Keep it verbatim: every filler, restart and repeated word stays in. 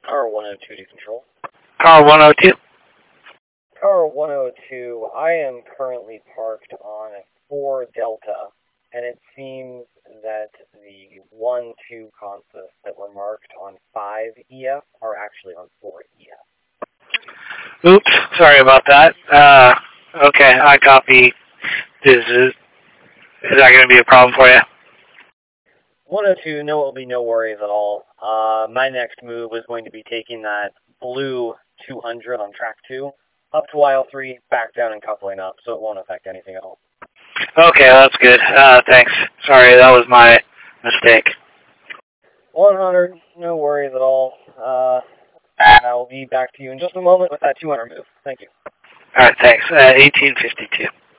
Car one oh two to control. Car one oh two. Car one oh two, I am currently parked on four Delta, and it seems that the one two consists that were marked on five E F are actually on four E F. Oops, sorry about that. Uh, okay, I copy. Is, is, is that going to be a problem for you? one oh two, no, it'll be no worries at all. Uh, my next move is going to be taking that blue two hundred on track two, up to aisle three, back down and coupling up, so it won't affect anything at all. Okay, that's good. Uh, thanks. Sorry, that was my mistake. one hundred, no worries at all. Uh, and I will be back to you in just a moment with that two hundred move. Thank you. All right, thanks. Uh, eighteen fifty-two.